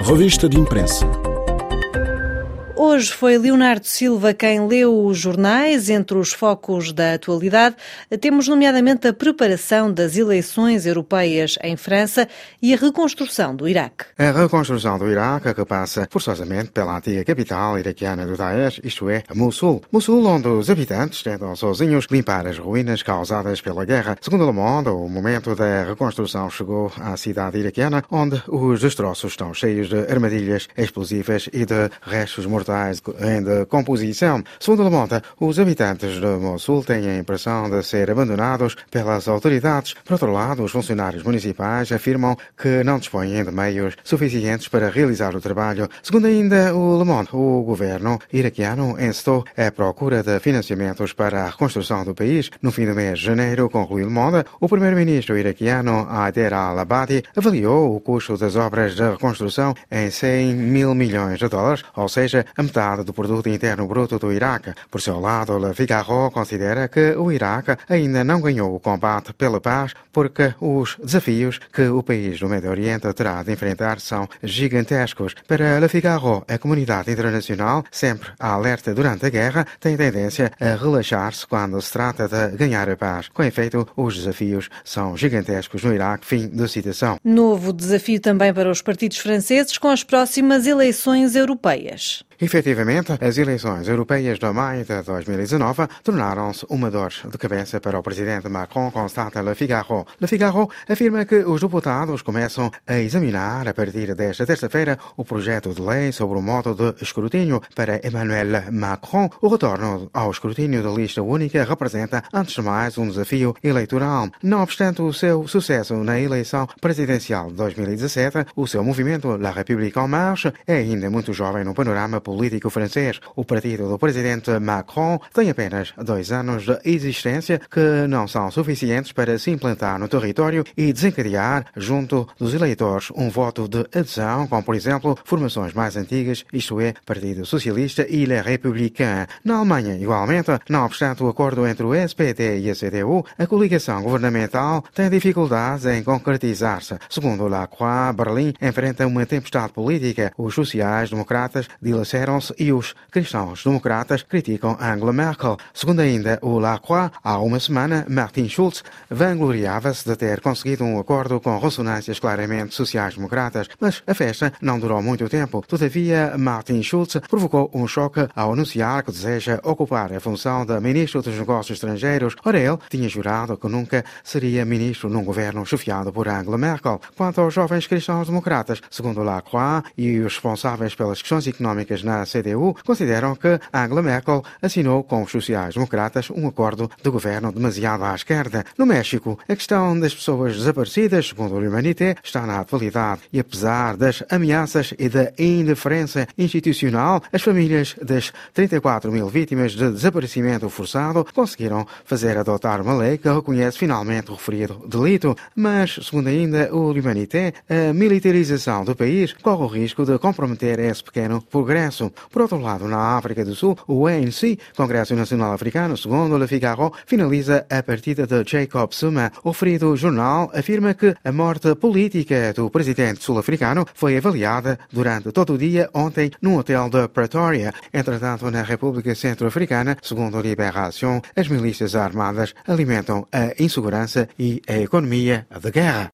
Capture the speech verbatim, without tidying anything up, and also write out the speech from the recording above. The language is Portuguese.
Revista de imprensa. Hoje foi Leonardo Silva quem leu os jornais. Entre os focos da atualidade, temos nomeadamente a preparação das eleições europeias em França e a reconstrução do Iraque. A reconstrução do Iraque, que passa forçosamente pela antiga capital iraquiana do Daesh, isto é, Mossul. Mossul, onde os habitantes tentam sozinhos limpar as ruínas causadas pela guerra. Segundo Le Monde, o momento da reconstrução chegou à cidade iraquiana, onde os destroços estão cheios de armadilhas explosivas e de restos mortais em decomposição. Segundo Le Monde, os habitantes de Mossul têm a impressão de ser abandonados pelas autoridades. Por outro lado, os funcionários municipais afirmam que não dispõem de meios suficientes para realizar o trabalho. Segundo ainda o Le Monde, o governo iraquiano encetou a procura de financiamentos para a reconstrução do país. No fim do mês de janeiro, concluiu Le Monde, o primeiro-ministro iraquiano Haider al-Abadi avaliou o custo das obras de reconstrução em cem mil milhões de dólares, ou seja, a metade do produto interno bruto do Iraque. Por seu lado, Le Figaro considera que o Iraque ainda não ganhou o combate pela paz porque os desafios que o país do Médio Oriente terá de enfrentar são gigantescos. Para Le Figaro, a comunidade internacional, sempre alerta durante a guerra, tem tendência a relaxar-se quando se trata de ganhar a paz. Com efeito, os desafios são gigantescos no Iraque. Fim de citação. Novo desafio também para os partidos franceses com as próximas eleições europeias. Efetivamente, as eleições europeias de maio de dois mil e dezanove tornaram-se uma dor de cabeça para o presidente Macron, constata Le Figaro. Le Figaro afirma que os deputados começam a examinar, a partir desta terça-feira, o projeto de lei sobre o modo de escrutínio. Para Emmanuel Macron, o retorno ao escrutínio da lista única representa, antes de mais, um desafio eleitoral. Não obstante o seu sucesso na eleição presidencial de dois mil e dezassete, o seu movimento La République en Marche é ainda muito jovem no panorama político francês. O partido do presidente Macron tem apenas dois anos de existência, que não são suficientes para se implantar no território e desencadear, junto dos eleitores, um voto de adesão, como, por exemplo, formações mais antigas, isto é, Partido Socialista e Les Républicains. Na Alemanha, igualmente, não obstante o acordo entre o S P D e a C D U, a coligação governamental tem dificuldades em concretizar-se. Segundo La Croix, Berlim enfrenta uma tempestade política. Os sociais-democratas dilaceram-se e os cristãos-democratas criticam Angela Merkel. Segundo ainda o La Croix, há uma semana, Martin Schulz vangloriava-se de ter conseguido um acordo com ressonâncias claramente sociais-democratas, mas a festa não durou muito tempo. Todavia, Martin Schulz provocou um choque ao anunciar que deseja ocupar a função de ministro dos Negócios Estrangeiros. Ora, ele tinha jurado que nunca seria ministro num governo chefiado por Angela Merkel. Quanto aos jovens cristãos-democratas, segundo La Croix e os responsáveis pelas questões económicas na C D U, consideram que Angela Merkel assinou com os sociais-democratas um acordo de governo demasiado à esquerda. No México, a questão das pessoas desaparecidas, segundo o Humanité, está na atualidade e, apesar das ameaças e da indiferença institucional, as famílias das trinta e quatro mil vítimas de desaparecimento forçado conseguiram fazer adotar uma lei que reconhece finalmente o referido delito. Mas, segundo ainda o Humanité, a militarização do país corre o risco de comprometer esse pequeno progresso. Por outro lado, na África do Sul, o A N C, Congresso Nacional Africano, segundo Le Figaro, finaliza a partida de Jacob Zuma. O referido jornal afirma que a morte política do presidente sul-africano foi avaliada durante todo o dia ontem num hotel de Pretoria. Entretanto, na República Centro-Africana, segundo a Libération, as milícias armadas alimentam a insegurança e a economia de guerra.